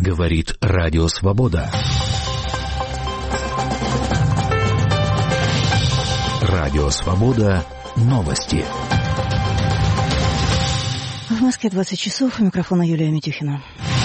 Говорит Радио Свобода. Радио Свобода. Новости. В Москве 20 часов. У микрофона Юлия Митюхина.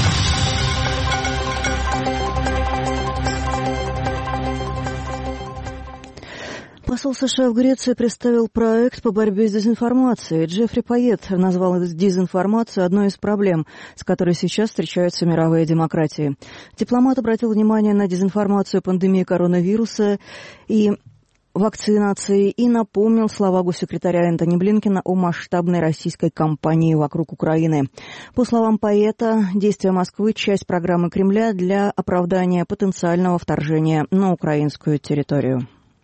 Посол США в Греции представил проект по борьбе с дезинформацией. Джеффри Пайет назвал дезинформацию одной из проблем, с которой сейчас встречаются мировые демократии. Дипломат обратил внимание на дезинформацию пандемии коронавируса и вакцинации и напомнил слова госсекретаря Энтони Блинкена о масштабной российской кампании вокруг Украины. По словам Пайета, действия Москвы – часть программы Кремля для оправдания потенциального вторжения на украинскую территорию.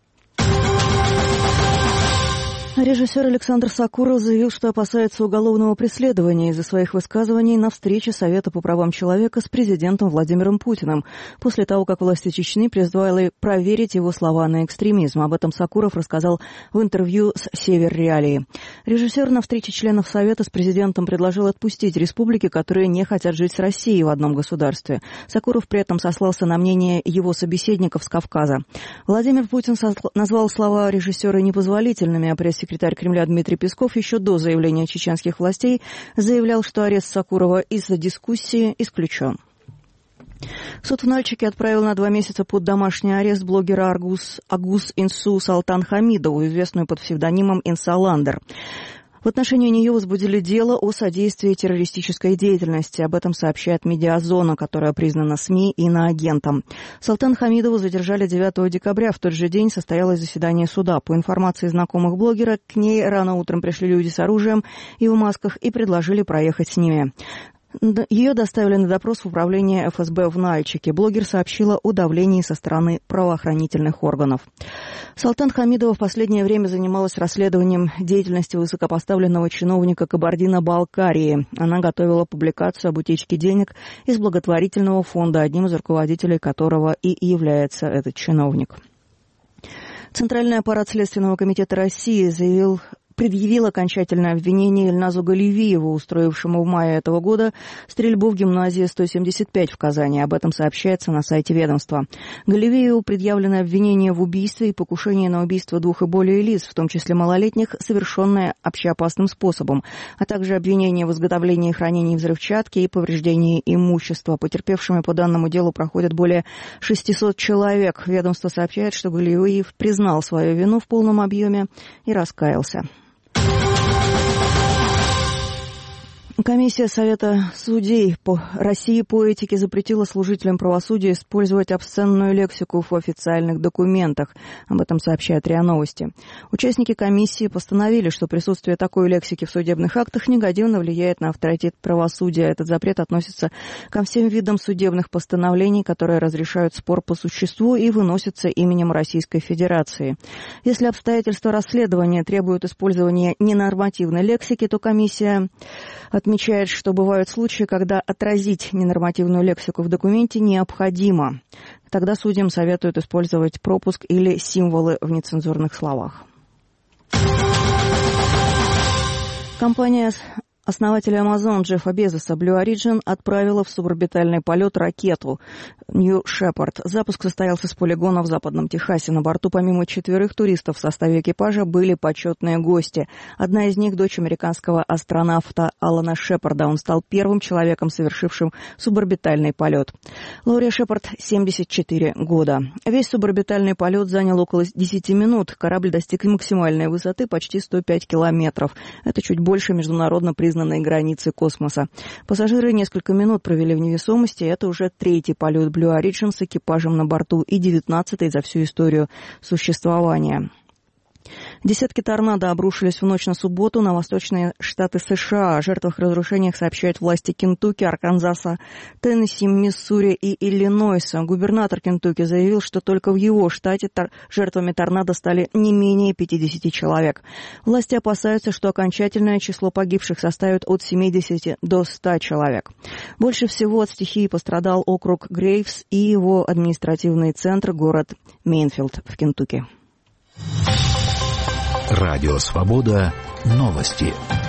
Режиссер Александр Сокуров заявил, что опасается уголовного преследования из-за своих высказываний на встрече Совета по правам человека с президентом Владимиром Путиным, после того, как власти Чечни призвали проверить его слова на экстремизм. Об этом Сокуров рассказал в интервью с «Север Реалии». Режиссер на встрече членов Совета с президентом предложил отпустить республики, которые не хотят жить с Россией в одном государстве. Сокуров при этом сослался на мнение его собеседников с Кавказа. Владимир Путин назвал слова режиссера непозволительными, а пресс-секретарь Кремля Дмитрий Песков еще до заявления чеченских властей заявлял, что арест Сокурова из-за дискуссии исключен. Суд в Нальчике отправил на 2 месяца под домашний арест блогера Агус Инсу Салтан Хамидову, известную под псевдонимом Инсаландер. В отношении нее возбудили дело о содействии террористической деятельности. Об этом сообщает «Медиазона», которая признана СМИ иноагентом. Салтан Хамидову задержали 9 декабря. В тот же день состоялось заседание суда. По информации знакомых блогера, к ней рано утром пришли люди с оружием и в масках и предложили проехать с ними. Ее доставили на допрос в управление ФСБ в Нальчике. Блогер сообщила о давлении со стороны правоохранительных органов. Салтан Хамидова в последнее время занималась расследованием деятельности высокопоставленного чиновника Кабардино-Балкарии. Она готовила публикацию об утечке денег из благотворительного фонда, одним из руководителей которого и является этот чиновник. Центральный аппарат Следственного комитета России предъявил окончательное обвинение Ильназу Галевиеву, устроившему в мае этого года стрельбу в гимназии 175 в Казани. Об этом сообщается на сайте ведомства. Галевиеву предъявлено обвинение в убийстве и покушении на убийство 2 и более лиц, в том числе малолетних, совершенное общеопасным способом, а также обвинение в изготовлении и хранении взрывчатки и повреждении имущества. Потерпевшими по данному делу проходят более 600 человек. Ведомство сообщает, что Галевиев признал свою вину в полном объеме и раскаялся. Комиссия Совета судей по России по этике запретила служителям правосудия использовать обсценную лексику в официальных документах. Об этом сообщает РИА Новости. Участники комиссии постановили, что присутствие такой лексики в судебных актах негативно влияет на авторитет правосудия. Этот запрет относится ко всем видам судебных постановлений, которые разрешают спор по существу и выносятся именем Российской Федерации. Если обстоятельства расследования требуют использования ненормативной лексики, то комиссия отмечает, что бывают случаи, когда отразить ненормативную лексику в документе необходимо. Тогда судьям советуют использовать пропуск или символы в нецензурных словах. Компания основателя Amazon Джеффа Безоса Blue Origin отправила в суборбитальный полет ракету New Shepard. Запуск состоялся с полигона в Западном Техасе. На борту помимо 4 туристов в составе экипажа были почетные гости. Одна из них – дочь американского астронавта Алана Шепарда. Он стал первым человеком, совершившим суборбитальный полет. Лауре Шепард 74 года. Весь суборбитальный полет занял около 10 минут. Корабль достиг максимальной высоты почти 105 километров. Это чуть больше международно признанной границы космоса. Пассажиры несколько минут провели в невесомости. Это уже 3-й полет Blue Origin с экипажем на борту и 19-й за всю историю существования. Десятки торнадо обрушились в ночь на субботу на восточные штаты США. О жертвах и разрушениях сообщают власти Кентукки, Арканзаса, Теннесси, Миссури и Иллинойса. Губернатор Кентукки заявил, что только в его штате жертвами торнадо стали не менее 50 человек. Власти опасаются, что окончательное число погибших составит от 70 до 100 человек. Больше всего от стихии пострадал округ Грейвс и его административный центр, город Мейнфилд в Кентукки. Радио Свобода. Новости.